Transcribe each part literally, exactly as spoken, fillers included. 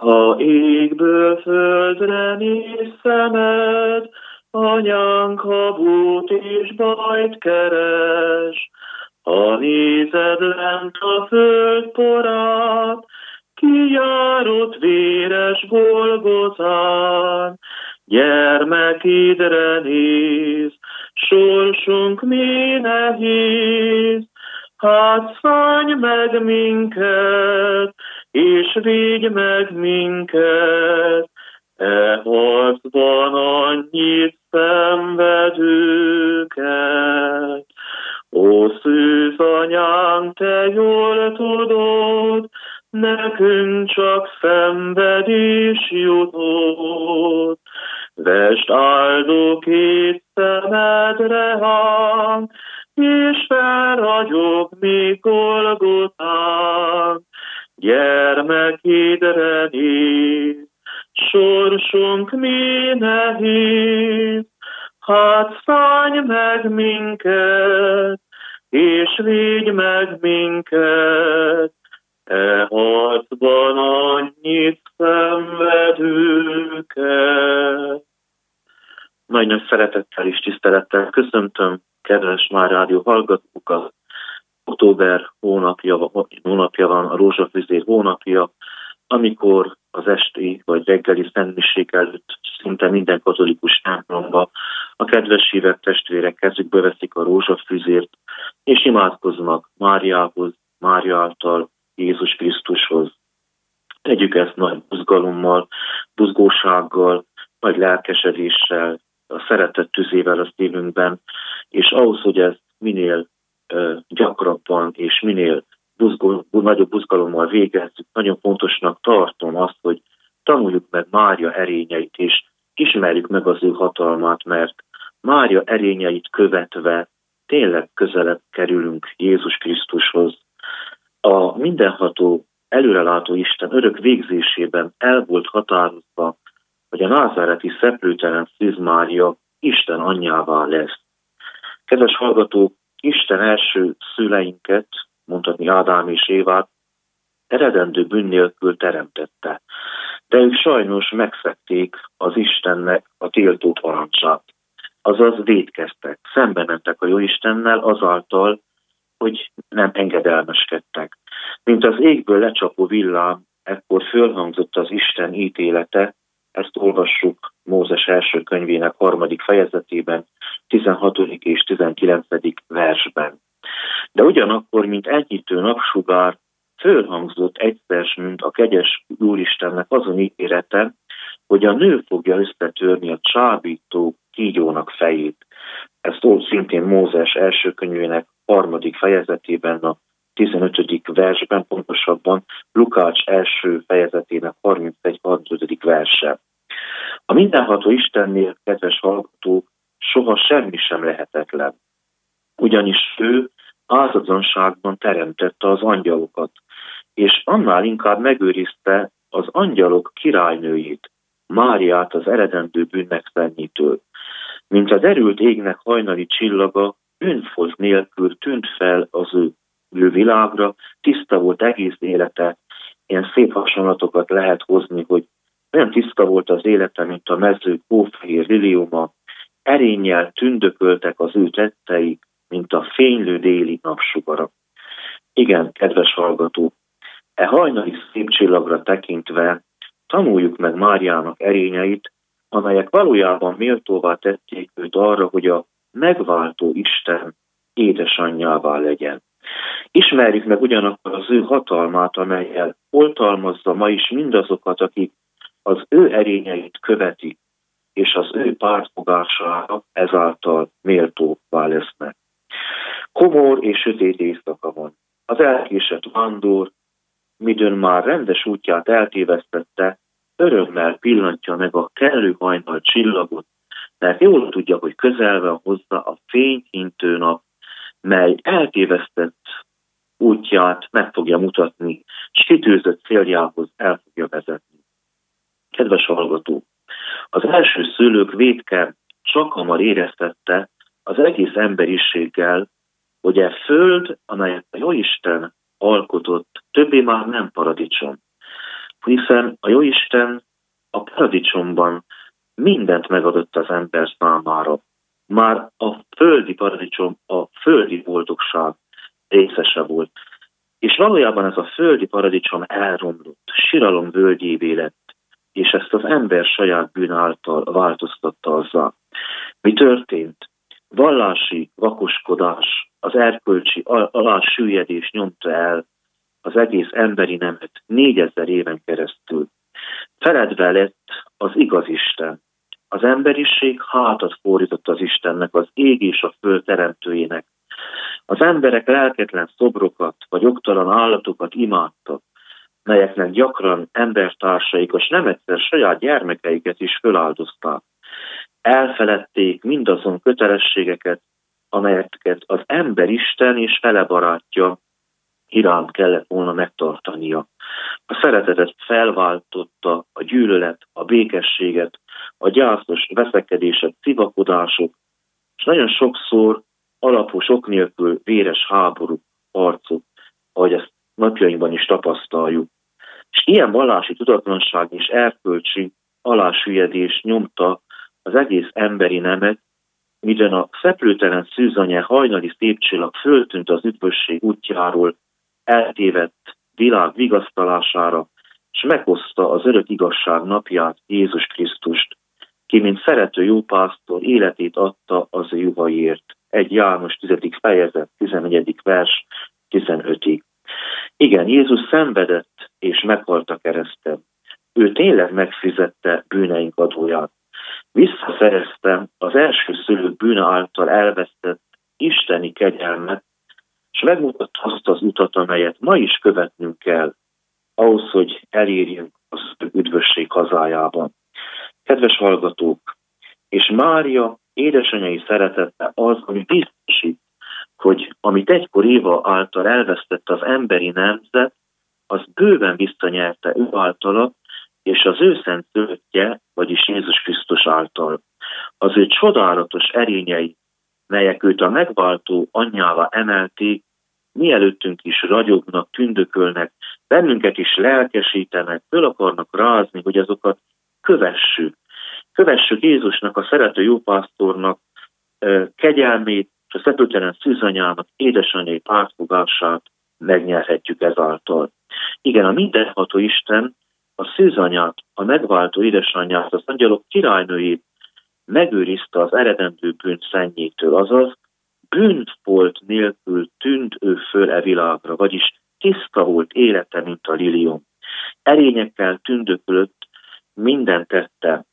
Ha égből földre néz szemed, anyánk habót és bajt keres. Ha nézed lent a föld porát, kijárott véres Golgotán, gyermekidre néz, sorsunk mi nehéz, hát szállj meg minket, és védj meg minket, e harcban annyit szenvedőket. Ó, szűz anyánk, te jól tudod, nekünk csak szenvedés jutott. Vesd áldó két szemedre hang, és felragyog még Golgotán. Gyermekidre néz, sorsunk mi nehéz, hát szállj meg minket, és védj meg minket, e harcban annyit szenvedőket. Nagy-nagy szeretettel és tisztelettel köszöntöm kedves Már Rádió hallgatókat. Október hónapja, hónapja van, a rózsafüzér hónapja, amikor az esti vagy reggeli szentmiség előtt szinte minden katolikus templomba a kedves hívek testvérek kezükbe veszik a rózsafüzért, és imádkoznak Máriához, Mária által Jézus Krisztushoz. Tegyük ezt nagy buzgalommal, buzgósággal, nagy lelkesedéssel, a szeretet tüzével a szívünkben, és ahhoz, hogy ezt minél uh, gyakrabban és minél buzgol, nagyobb buzgalommal végezzük, nagyon fontosnak tartom azt, hogy tanuljuk meg Mária erényeit, és ismerjük meg az ő hatalmát, mert Mária erényeit követve tényleg közelebb kerülünk Jézus Krisztushoz. A mindenható, előrelátó Isten örök végzésében el volt határozva, hogy a názáreti szeplőtelen Szűz Mária Isten anyjává lesz. Kedves hallgatók, Isten első szüleinket, mondhatni Ádám és Évát, eredendő bűn nélkül teremtette, de ők sajnos megszegték az Istennek a tiltó parancsát. Azaz vétkeztek, szembe mentek a Jóistennel azáltal, hogy nem engedelmeskedtek. Mint az égből lecsapó villám, ekkor fölhangzott az Isten ítélete, ezt olvassuk Mózes első könyvének harmadik fejezetében, tizenhatodik és tizenkilencedik versben. De ugyanakkor, mint enyhítő napsugár, fölhangzott egyszer, mint a kegyes Úristennek azon ítélete, hogy a nő fogja összetörni a csábító kígyónak fejét. Ez szól szintén Mózes első könyvének harmadik fejezetében, a tizenötödik versben, pontosabban Lukács első fejezetének harmincegy harmincötödik verse. A mindenható Istennél, kedves hallgatók, soha semmi sem lehetetlen. Ugyanis ő ártatlanságban teremtette az angyalokat, és annál inkább megőrizte az angyalok királynőjét, Máriát az eredendő bűnmegszennyitől. Mint a derült égnek hajnali csillaga, bűnfolt nélkül tűnt fel az ő, ő világra, tiszta volt egész élete. Ilyen szép hasonlatokat lehet hozni, hogy olyan tiszta volt az élete, mint a mező hófehér liliuma, erénnyel tündököltek az ő tettei, mint a fénylő déli napsugara. Igen, kedves hallgató, e hajnali szép csillagra tekintve tanuljuk meg Máriának erényeit, amelyek valójában méltóvá tették őt arra, hogy a megváltó Isten édesanyjává legyen. Ismerjük meg ugyanakkor az ő hatalmát, amellyel oltalmazza ma is mindazokat, akik az ő erényeit követik, és az ő pártfogására ezáltal méltóvá lesznek. Komor és sötét éjszaka van. Az elkésett vándor, midőn már rendes útját eltévesztette, örömmel pillantja meg a kellő hajnal csillagot, mert jól tudja, hogy közel van hozzá a fényhintő nap, mely eltévesztett útját meg fogja mutatni, és kitűzött céljához el fogja vezetni. Kedves hallgató, az első szülők vétke csak hamar éreztette az egész emberiséggel, hogy e föld, amelyet a Jóisten alkotott, többé már nem paradicsom. hiszen a Jóisten a paradicsomban mindent megadott az ember számára. Már a földi paradicsom, a földi boldogság részese volt. És valójában ez a földi paradicsom elromlott, siralom völgyévé lett, és ezt az ember saját bűn által változtatta azzal. Mi történt? Vallási vakoskodás, az erkölcsi alásüllyedés nyomta el az egész emberi nemet négyezer éven keresztül. Feledve lett az igaz Isten. Az emberiség hátat fordított az Istennek, az ég és a föld teremtőjének. Az emberek lelketlen szobrokat vagy oktalan állatokat imádtak, melyeknek gyakran embertársaik, és nem egyszer saját gyermekeiket is föláldozták. Elfeledték mindazon kötelességeket, amelyeket az ember Isten és fele barátja iránt kellett volna megtartania. A szeretetet felváltotta a gyűlölet, a békességet, a gyászos veszekedések, civakodások, és nagyon sokszor alapos ok nélkül véres háború, harcok, ahogy ezt napjainkban is tapasztaljuk. És ilyen vallási tudatlanság és erkölcsi alásüllyedés nyomta az egész emberi nemet, midőn a szeplőtelen szűzanye hajnali szépcsillag föltűnt az üdvösség útjáról, eltévedt világ vigasztalására, és meghozta az örök igazság napját, Jézus Krisztust, ki, mint szerető jó pásztor, életét adta az ő juhaiért. egy János tizedik fejezet, tizennegyedik vers, tizenötig. Igen, Jézus szenvedett és meghalt a kereszten. Ő tényleg megfizette bűneink adóját. Visszaszerezte az első szülők bűne által elvesztett isteni kegyelmet, és megmutatta azt az utat, amelyet ma is követnünk kell, ahhoz, hogy elérjünk az üdvösség hazájában. Kedves hallgatók, és Mária édesanyai szeretete az, ami biztosít, hogy amit egykor Éva által elvesztett az emberi nemzet, az bőven visszanyerte ő általa, és az ő szent szülöttje, vagyis Jézus Krisztus által. Az ő csodálatos erényei, melyek őt a megváltó anyjává emelték, mielőttünk is ragyognak, tündökölnek, bennünket is lelkesítenek, föl akarnak rázni, hogy azokat kövessük. Kövessük Jézusnak, a szerető jópásztornak kegyelmét, és a szeplőtelen szűzanyának édesanyjai pártfogását megnyerhetjük ezáltal. Igen, a mindenható Isten a szűzanyát, a megváltó édesanyját, az angyalok királynőjét megőrizte az eredendő bűn szennyétől, azaz bűnfolt nélkül tűnt ő föl e világra, vagyis tiszta volt élete, mint a lilium. Erényekkel tündökölött, mindent tette.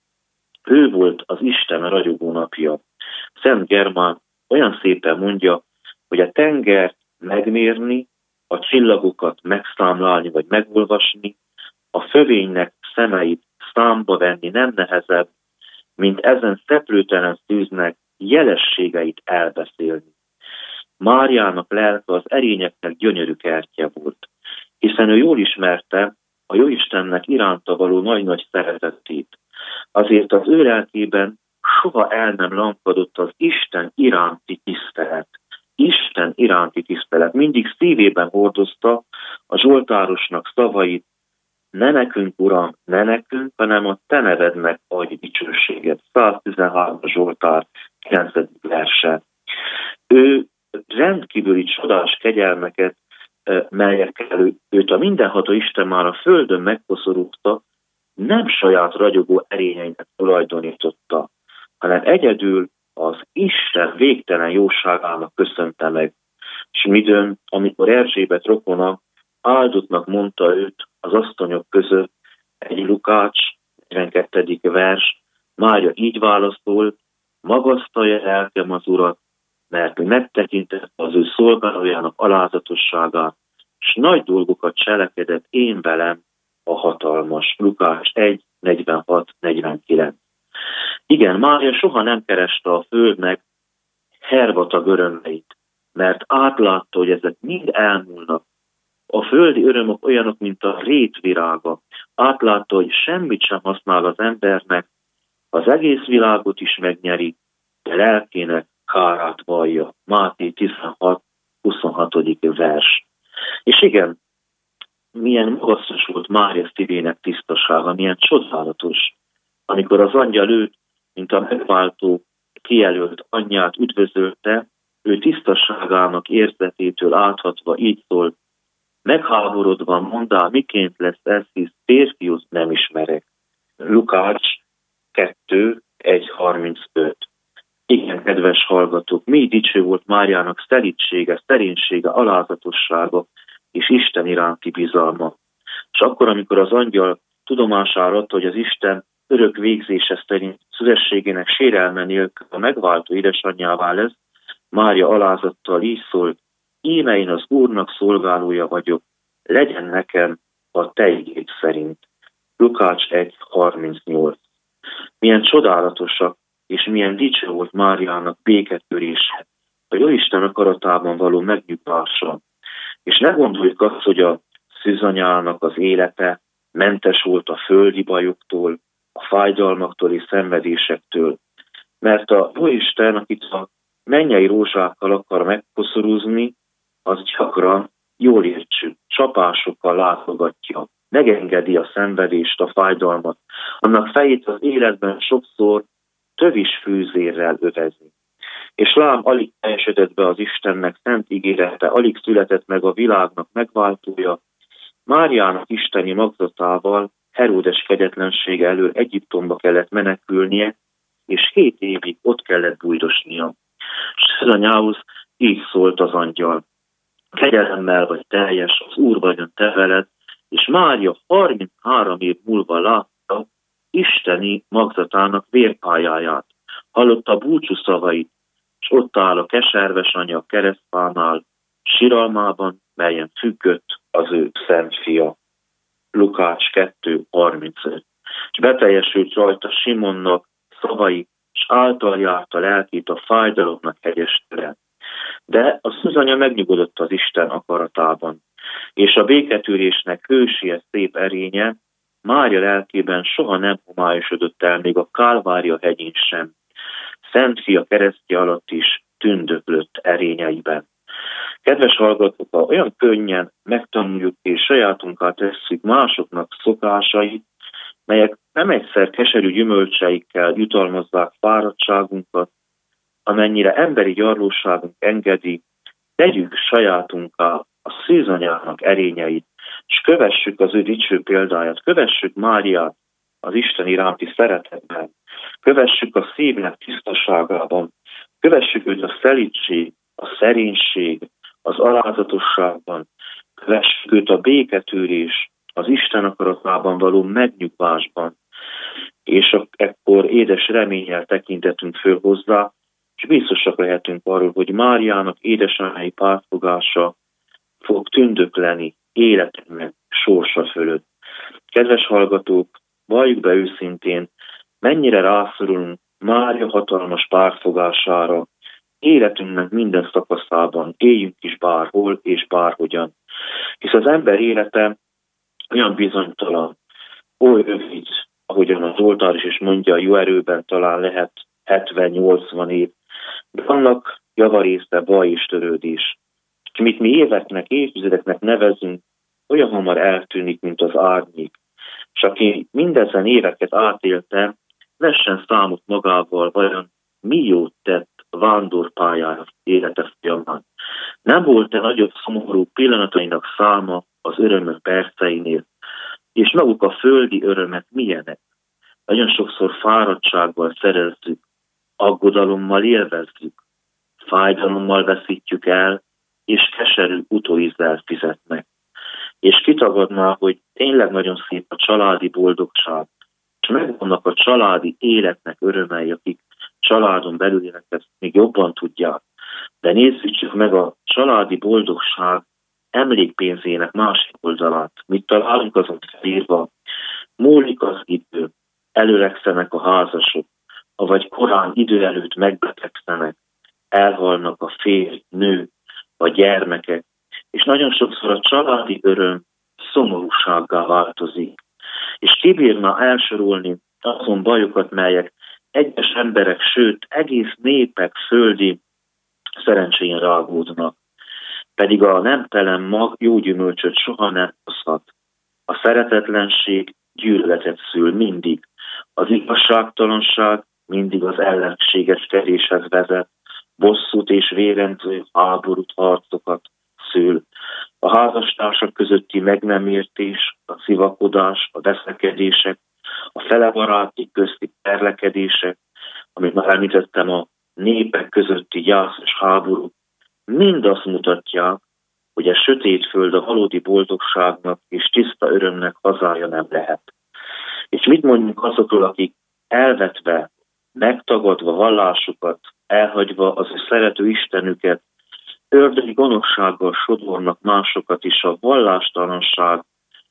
Ő volt az Isten ragyogó napja. Szent Germán olyan szépen mondja, hogy a tengert megmérni, a csillagokat megszámlálni vagy megolvasni, a fövénynek szemeit számba venni nem nehezebb, mint ezen szeplőtelen szűznek jelességeit elbeszélni. Máriának lelke az erényeknek gyönyörű kertje volt, hiszen ő jól ismerte a Jóistennek iránta való nagy-nagy szeretetét. Azért az ő lelkében soha el nem lankadott az Isten iránti tisztelet. Isten iránti tisztelet. Mindig szívében hordozta a zsoltárosnak szavait: ne nekünk, Uram, ne nekünk, hanem a te nevednek adj dicsőséget. száztizenhárom Zsoltár kilencedik verse. Ő rendkívüli csodás kegyelmeket, melyekkel őt a mindenható Isten már a földön megkoszorúzta, nem saját ragyogó erényeinek tulajdonította, hanem egyedül az Isten végtelen jóságának köszönte meg. És midőn, amikor Erzsébet rokona áldottnak mondta őt az asszonyok között, egy Lukács negyvenkettedik vers, Mária így válaszolt: magasztalja lelkem az Urat, mert megtekintett az ő szolgálójának alázatosságát, és nagy dolgokat cselekedett én velem a hatalmas. Lukács egy negyvenhat negyvenkilenc. Igen, Mária soha nem kereste a földnek hervatag örömeit, mert átlátta, hogy ezek mind elmúlnak. A földi örömök olyanok, mint a rétvirága. Átlátta, hogy semmit sem használ az embernek, az egész világot is megnyeri, de lelkének kárát vallja. Máté tizenhat huszonhatodik vers. És igen, milyen magasztos volt Mária szívének tisztasága, milyen csodálatos, amikor az angyal őt, mint a megváltó kijelölt anyját üdvözölte, ő tisztaságának érzetétől áthatva így szólt: megháborodva mondá, miként lesz ez, hisz férfiút nem ismerek. Lukács kettő egy harmincöt. Igen, kedves hallgatók, mi dicső volt Máriának szelídsége, szerénysége, alázatossága és Isten iránti bizalma. És akkor, amikor az angyal tudomására adta, hogy az Isten örök végzése szerint szüzességének sérelme nélkül a megváltó édesanyjává lesz, Mária alázattal így szólt: íme én az Úrnak szolgálója vagyok, legyen nekem a te igéd szerint. Lukács egy harmincnyolc. Milyen csodálatosak és milyen dicső volt Máriának béketörése, a Jóisten akaratában való megnyugvása. És ne gondoljuk azt, hogy a szűzanyának az élete mentes volt a földi bajoktól, a fájdalmaktól és szenvedésektől. Mert a Jóisten, akit a mennyei rózsákkal akar megkoszorúzni, az gyakran, jól értsük, csapásokkal látogatja, megengedi a szenvedést, a fájdalmat. Annak fejét az életben sokszor tövis fűzérrel övezi. És lám, alig teljesedett be az Istennek szent ígérete, alig született meg a világnak megváltója, Máriának isteni magzatával Heródes kegyetlensége elől Egyiptomba kellett menekülnie, és hét évig ott kellett bújdosnia. És anyához így szólt az angyal: kegyelemmel vagy teljes, az Úr vagyon te veled, és Mária harminchárom év múlva látta isteni magzatának vérpályáját, hallotta búcsú szavait, és ott áll a keserves anya a keresztfánál, siralmában, melyen függött az ő szent fia. Lukács kettő harmincöt. És beteljesült rajta Simonnak szavai, és által járt a lelkét a fájdalomnak hegyes tere. De a szűzanya megnyugodott az Isten akaratában, és a béketűrésnek hősies szép erénye Mária lelkében soha nem homályosodott el, még a Kálvária hegyén sem. Szent fia keresztje alatt is tündöklött erényeiben. Kedves hallgatók, ha olyan könnyen megtanuljuk és sajátunká tesszük másoknak szokásait, melyek nem egyszer keserű gyümölcseikkel jutalmazzák fáradtságunkat, amennyire emberi gyarlóságunk engedi, tegyük sajátunká a szűzanyának erényeit, és kövessük az ő dicső példáját, kövessük Máriát az Isten iránti szeretetben, kövessük a szívnek tisztaságában, kövessük őt a szelídség, a szerénység, az alázatosságban, kövessük őt a béketűrés, az Isten akaratában való megnyugvásban, és ekkor édes reménnyel tekintetünk föl hozzá, és biztosak lehetünk arról, hogy Máriának édesanyai pártfogása fog tündökleni életünknek sorsa fölött. Kedves hallgatók, valljuk be őszintén, mennyire rászorulunk Mária hatalmas pártfogására, életünknek minden szakaszában, éljünk is bárhol és bárhogyan. Hisz az ember élete olyan bizonytalan, oly rövid, ahogyan az oltár is mondja, jó erőben talán lehet hetven-nyolcvan év, de annak javarésze baj és törődés. És mit mi éveknek, évtizedeknek nevezünk, olyan hamar eltűnik, mint az árnyék. És aki mindezen éveket átélte, vessen számot magával, vajon mi jót tett vándorpályára élete folyamán. Nem volt-e nagyobb szomorú pillanatainak száma az örömök perceinél, és maguk a földi örömek milyenek? Nagyon sokszor fáradtsággal szerezzük, aggodalommal élvezzük, fájdalommal veszítjük el, és keserű utóízzel fizetnek. És kitagadná, hogy tényleg nagyon szép a családi boldogság, és megvannak a családi életnek örömei, akik családon belül élnek, ezt még jobban tudják. De nézzük csak meg a családi boldogság emlékpénzének másik oldalát. Mit találunk azon felírva? Múlik az idő, előregszenek a házasok, avagy korán idő előtt megbetegszenek, elhalnak a férj, nő, a gyermekek, és nagyon sokszor a családi öröm szomorúsággá változik. És kibírna elsorolni azon bajokat, melyek egyes emberek, sőt egész népek földi szerencsén rágódnak. pedig a nemtelen mag jó gyümölcsöt soha nem hozhat. A szeretetlenség gyűlöletet szül mindig. Az igazságtalanság mindig az ellenségeskedéshez vezet, bosszút és vérengző háborút, harcokat szül. A házastársak közötti meg nem értés, a szivakodás, a veszekedések, a felebaráti közti perlekedések, amit már említettem, a népek közötti gyászos háború, mind azt mutatják, hogy a sötét föld a valódi boldogságnak és tiszta örömnek hazája nem lehet. És mit mondjuk azokról, akik elvetve, megtagadva vallásukat, elhagyva az ő szerető Istenüket, ördögi gonoszsággal sodornak másokat is a vallástalanság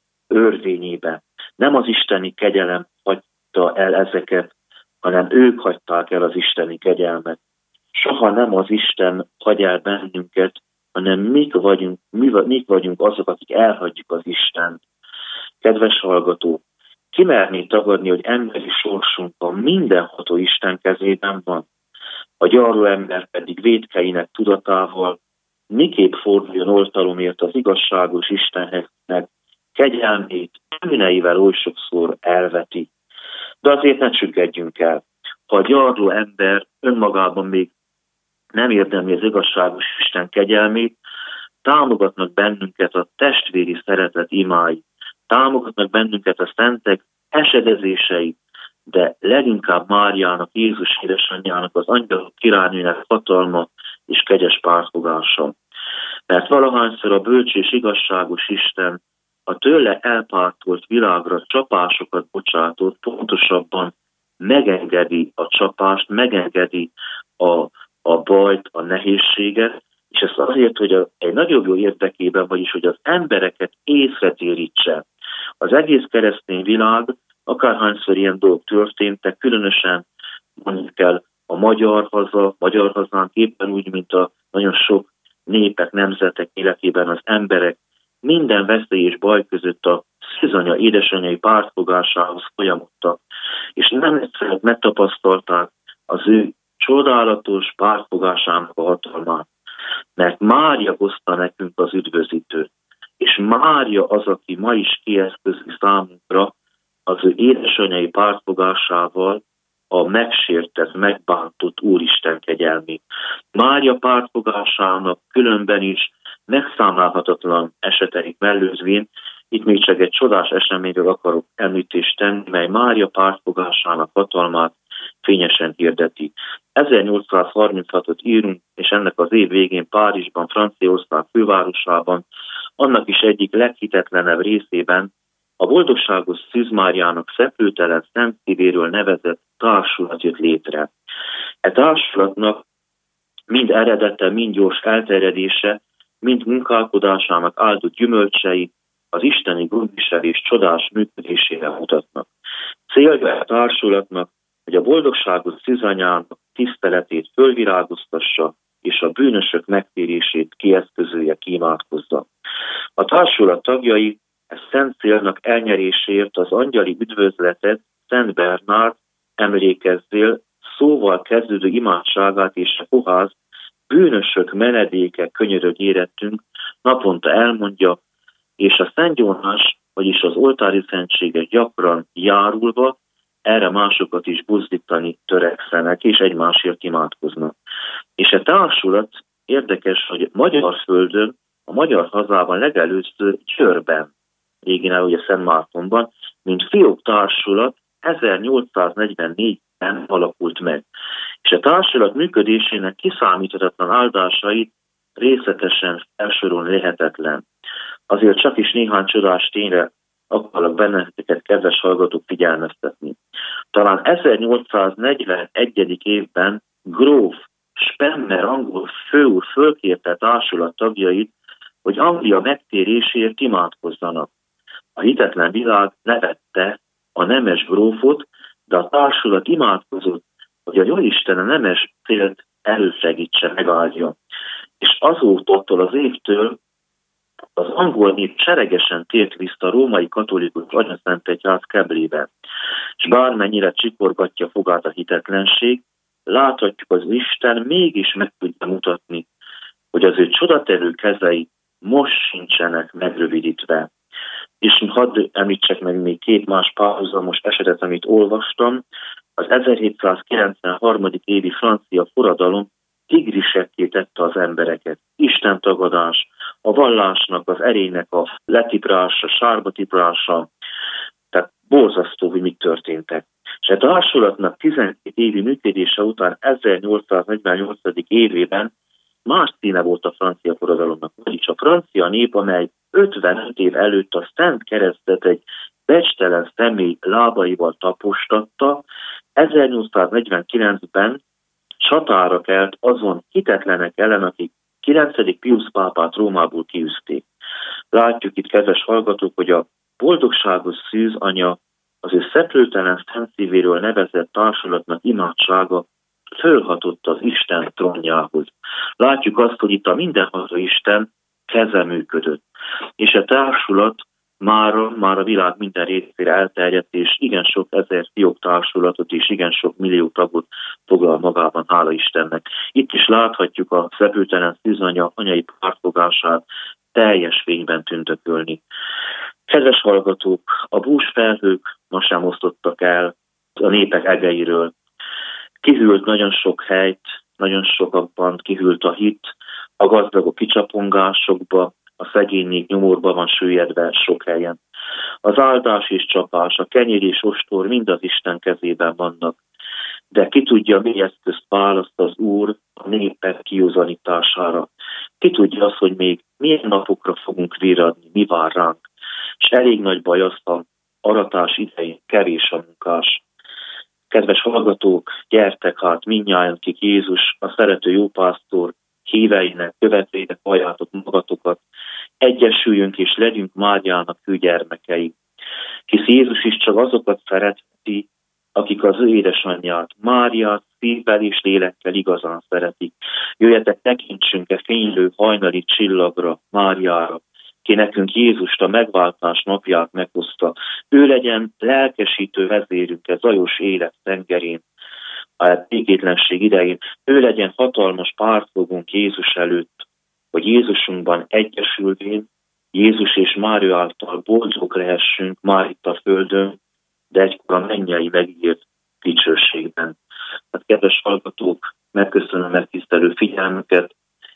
örvényébe. Nem az isteni kegyelem hagyta el ezeket, hanem ők hagyták el az isteni kegyelmet. Soha nem az Isten hagy el bennünket, hanem mik vagyunk, mi, mik vagyunk azok, akik elhagyjuk az Istent. Kedves hallgató, ki merné tagadni, hogy emberi sorsunk a mindenható Isten kezében van? A gyarló ember pedig vétkeinek tudatával miképp forduljon oltalomért az igazságos Istenhez, kegyelmét bűneivel oly sokszor elveti. De azért ne csüggedjünk el. Ha a gyarló ember önmagában még nem érdemli az igazságos Isten kegyelmét, támogatnak bennünket a testvéri szeretet imái, támogatnak bennünket a szentek esedezései, de leginkább Máriának, Jézus édesanyjának, az angyalok királynőnek hatalma és kegyes pártfogása. Mert valahányszor a bölcs és igazságos Isten a tőle elpártolt világra csapásokat bocsátott, pontosabban megengedi a csapást, megengedi a, a bajt, a nehézséget, és ez azért, hogy a, egy nagyobb jó érdekében, vagyis hogy az embereket észre térítse. Az egész keresztény világ, akárhányszor ilyen dolgok történtek, különösen mondjuk el a magyar haza, magyar hazánk éppen úgy, mint a nagyon sok népek, nemzetek életében az emberek minden veszély és baj között a szűzanya, édesanyai pártfogásához folyamodtak, és nem egyszer megtapasztalták az ő csodálatos pártfogásának a hatalmát, mert Mária hozta nekünk az üdvözítőt, és Mária az, aki ma is kieszközi számunkra az ő édesanyai pártfogásával a megsértett, megbántott Úristen kegyelmét. Mária pártfogásának különben is megszámlálhatatlan eseteik mellőzvén, itt még csak egy csodás eseményről akarok említést tenni, mely Mária pártfogásának hatalmát fényesen hirdeti. ezernyolcszázharminchatot írunk, és ennek az év végén Párizsban, Franciaország fővárosában, annak is egyik leghitetlenebb részében a boldogságos Szűz Máriának szeplőtelen Szent Szívéről nevezett társulat jött létre. E társulatnak mind eredete, mind gyors elterjedése, mind munkálkodásának áldott gyümölcsei az isteni gondviselés csodás működésére mutatnak. Célja a társulatnak, hogy a boldogságos szűzanyának tiszteletét fölvirágoztassa, és a bűnösök megtérését kieszközölje, kiimádkozza. A társulat tagjai e szent célnak elnyeréséért az angyali üdvözletet Szent Bernárd emlékezzél szóval kezdődő imádságát és a poház bűnösök menedéke könyörög érettünk naponta elmondja, és a Szent Jónás, vagyis az oltári szentséget gyakran járulva, erre másokat is buzdítani törekszenek, és egymásért imádkoznak. És a társulat érdekes, hogy magyar földön, a magyar hazában legelőször Győrben, régen ugye Szent Mártonban, mint fiók társulat ezernyolcszáznegyvennégyben alakult meg. És a társulat működésének kiszámíthatatlan áldásait részletesen felsorolni lehetetlen. Azért csak is néhány csodás tényre akarok benneteket, kedves hallgatók, figyelmeztetni. Talán ezernyolcszáznegyvenegy. évben gróf Spenner angol főúr fölkérte társulat tagjait, hogy Anglia megtérésért imádkozzanak. A hitetlen világ nevette a nemes grófot, de a társulat imádkozott, hogy a Jóisten a nemes célt elősegítse, megáldja. És azóta az évtől az angol nép seregesen tért vissza a római katolikus anyaszentegyház keblébe. És bármennyire csikorgatja fogát a hitetlenség, láthatjuk, az Isten mégis meg tudja mutatni hogy az ő csodatevő kezei most sincsenek megrövidítve. És hadd említsek meg még két más párhuzamos esetet, amit olvastam. Az ezerhétszázkilencvenhárom. évi francia forradalom tigrisekké tette az embereket. Istentagadás, a vallásnak, az erénynek a letiprása, sárba tiprása, tehát borzasztó, hogy mik történtek. És a társulatnak tizenkét évi működése után ezernyolcszáznegyvennyolc. évében más színe volt a francia forradalomnak, vagyis a francia nép, amely ötvenöt év előtt a Szent Keresztet egy becstelen személy lábaival tapostatta, ezernyolcszáznegyvenkilencben csatára kelt azon hitetlenek ellen, akik kilencedik Piusz pápát Rómából kiűzték. Látjuk itt, kedves hallgatók, hogy a boldogságos szűz anya az ő szeplőtelen szent szívéről nevezett társulatnak imádsága fölhatott az Isten trónjához. Látjuk azt, hogy itt a mindenható Isten keze működött. És a társulat már, már a világ minden részére elterjedt, és igen sok ezer fiók társulatot és igen sok millió tagot foglal magában, hála Istennek. Itt is láthatjuk a szeplőtelen szűzanya anyai pártfogását teljes fényben tündökölni. Kedves hallgatók, a búsfelhők ma sem osztottak el a népek egeiről. Kihűlt nagyon sok helyt, nagyon sokakban kihűlt a hit, a gazdagok kicsapongásokba, a szegények nyomorba van süllyedve sok helyen. Az áldás és csapás, a kenyér és ostor mind az Isten kezében vannak, de ki tudja, mi eszközt választ az Úr a népek kiúzanítására. Ki tudja azt, hogy még milyen napokra fogunk virradni, mi vár ránk. És elég nagy baj az, a aratás idején kevés a munkás. Kedves hallgatók, gyertek hát mindnyájan, kik Jézus, a szerető jópásztor híveinek, követőinek valljátok magatokat, egyesüljünk és legyünk Máriának fő gyermekei. Hisz Jézus is csak azokat szereti, akik az ő édesanyját, Máriát szívvel és lélekkel igazán szeretik. Jöjjetek, tekintsünk-e fénylő hajnali csillagra, Máriára, ki nekünk Jézust a megváltás napját meghozta. Ő legyen lelkesítő vezérünk a zajos élet tengerén, a békétlenség idején. Ő legyen hatalmas pártfogunk Jézus előtt, hogy Jézusunkban egyesülvén, Jézus és Mária által boldog lehessünk már itt a földön, de egykor a mennyei megírt dicsőségben. Hát, kedves hallgatók, megköszönöm megtisztelő figyelmüket,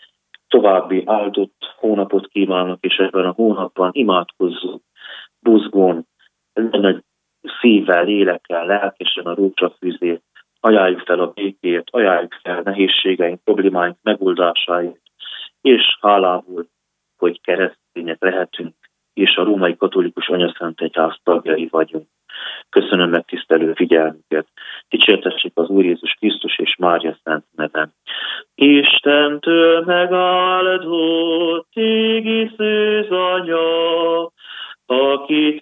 további áldott hónapot kívánok, és ebben a hónapban imádkozzunk, buzgón, nagy szívvel, lélekkel, lelkesen a rózsafűzét, ajánljuk fel a békét, ajánljuk fel nehézségeink, problémáink megoldásáért, és hálából, hogy keresztények lehetünk, és a római katolikus anyaszent egyház tagjai vagyunk. Köszönöm megtisztelő figyelmüket. Dicsértessék az Úr Jézus Krisztus és Mária szent neve. Istentől megáldott égi szűz anya, akit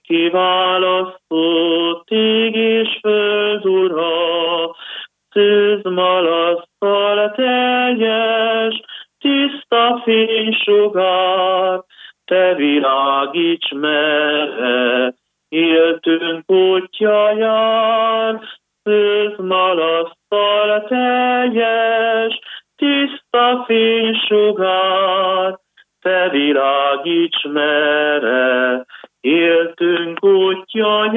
kiválasztott ég és föld ura, szűz malasztal teljes, tiszta fénysugár, te világíts merre, éltünk útjaján, szűz malasztal teljes, tiszta fénysugár, te világíts merre, éltünk útjaján.